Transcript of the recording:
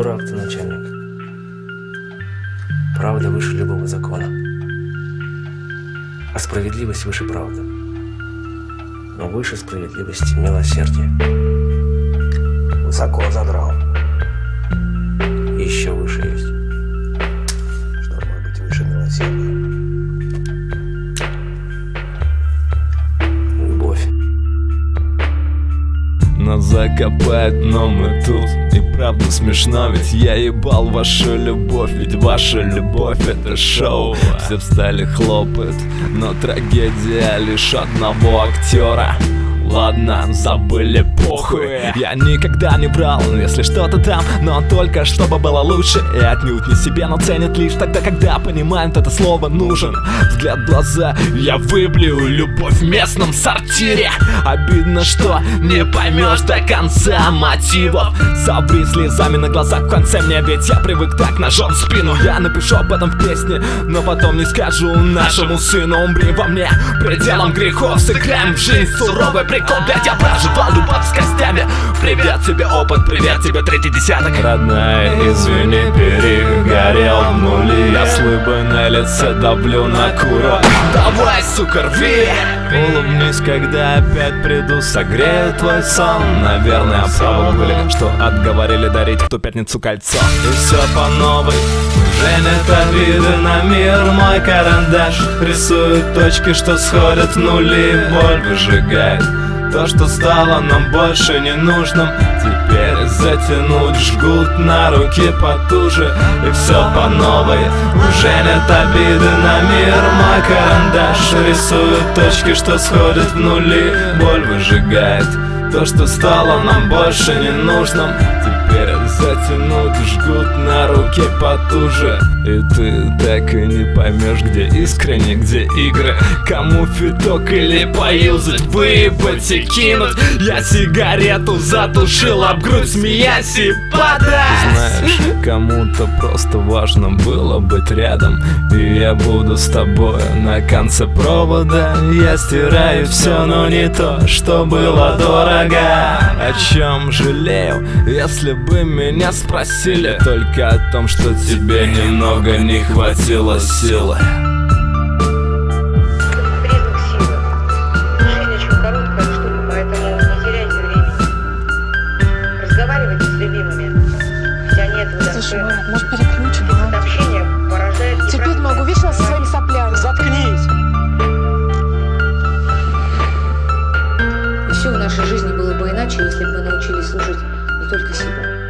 Дурак ты, начальник. Правда выше любого закона, а справедливость выше правды. Но выше справедливости милосердие. Высоко задрал. Еще выше есть. Что может быть выше милосердия? Любовь. Нас закопает, но мы тут. И правда смешно, ведь я ебал вашу любовь. Ведь ваша любовь — это шоу. Все встали, хлопают, но трагедия лишь одного актера. Ладно, забыли, похуй. Я никогда не врал, если что-то там, но только чтобы было лучше. И отнюдь не себе, но ценят лишь тогда, когда понимают, это слово нужен. Взгляд в глаза, я выблю любовь в местном сортире. Обидно, что не поймешь до конца мотивов. Собри слезами на глазах в конце мне, ведь я привык так ножом в спину. Я напишу об этом в песне, но потом не скажу нашему сыну: умри во мне пределом грехов. Сыграем в жизнь суровый прикол. Блять, я проживал любовь с костями. Привет тебе опыт, привет тебе третий десяток. Родная, извини, перегорел в нули. Я с улыбкой на лице давлю на курок. Давай, сука, рви. Улыбнись, когда опять приду, согрею твой сон. Наверное, правы были, что отговорили дарить в ту пятницу кольцо. И все по новой. Уже нет обиды на мир. Мой карандаш рисует точки, что сходят в нули. Боль выжигает то, что стало нам больше не нужным. Теперь затянуть жгут на руки потуже. И все по новой. Уже нет обиды на мир. Мой карандаш рисует точки, что сходят в нули. Боль выжигает то, что стало нам больше не нужным. Теперь затянуть жгут на руке потуже. И ты так и не поймешь, где искренне, где игры. Кому фиток или поюзать, выебать и кинуть. Я сигарету затушил об грудь, смеясь и подать. Знаешь, кому-то просто важно было быть рядом. И я буду с тобой на конце провода. Я стираю все, но не то, что было дорого. О чем жалею, если бы меня спросили? Только о том, что тебе немного не хватило силы. Признак силы. Жизнь очень короткая штука, поэтому не теряйте времени. Разговаривайте с любимыми. Хотя нет Слушай, может, переключим, а? общение порождает... Терпеть могу, вечно со своими соплями. Заткнись! Все в нашей жизни было бы иначе, если бы мы научились слушать не только себя.